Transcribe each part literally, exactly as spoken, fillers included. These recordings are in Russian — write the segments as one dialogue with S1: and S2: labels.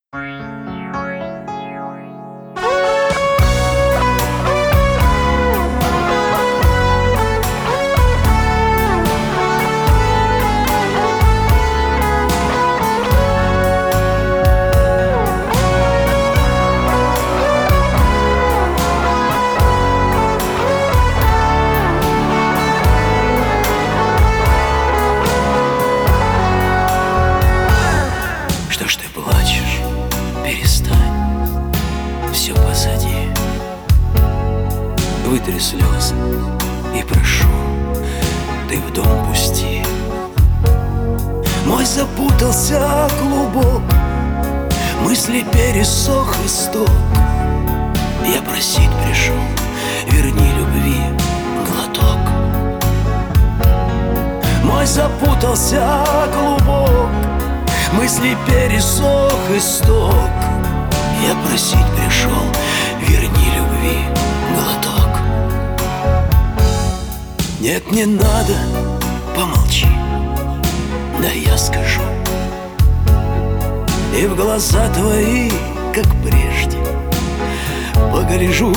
S1: Что ж ты плачешь? Перестань, все позади. Вытри слезы и прошу, ты в дом пусти. Мой запутался клубок, мысли пересох исток. Я просить пришел, верни любви глоток. Мой запутался клубок, мысли пересох исток. Я просить пришел, верни любви глоток. Нет, не надо, помолчи, да я скажу. И в глаза твои, как прежде, погляжу.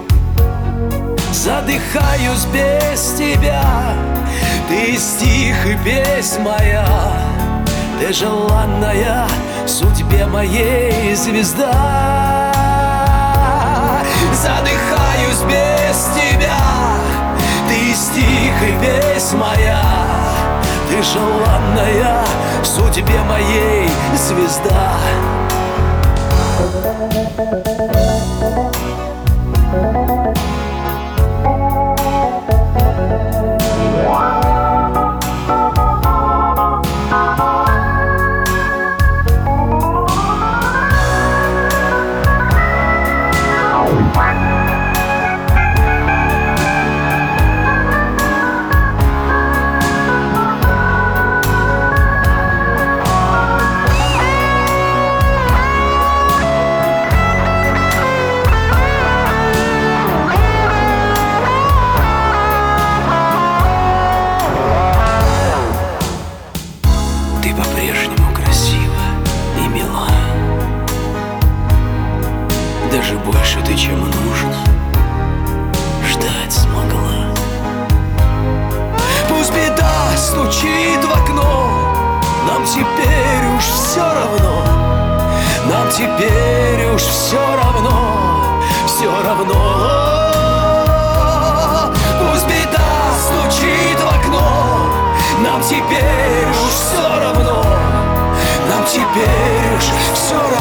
S1: Задыхаюсь без тебя, ты стих и песнь моя. Ты желанная судьбе моей звезда. Задыхаюсь без тебя, ты стих и песнь моя. Ты желанная судьбе моей звезда. Ты по-прежнему красива и мила, даже больше ты, чем нужно, ждать смогла. Пусть беда стучит в окно, нам теперь уж все равно. Нам теперь уж все равно, все равно. Пусть беда стучит в окно, нам теперь уж все равно. Нам теперь уж все равно.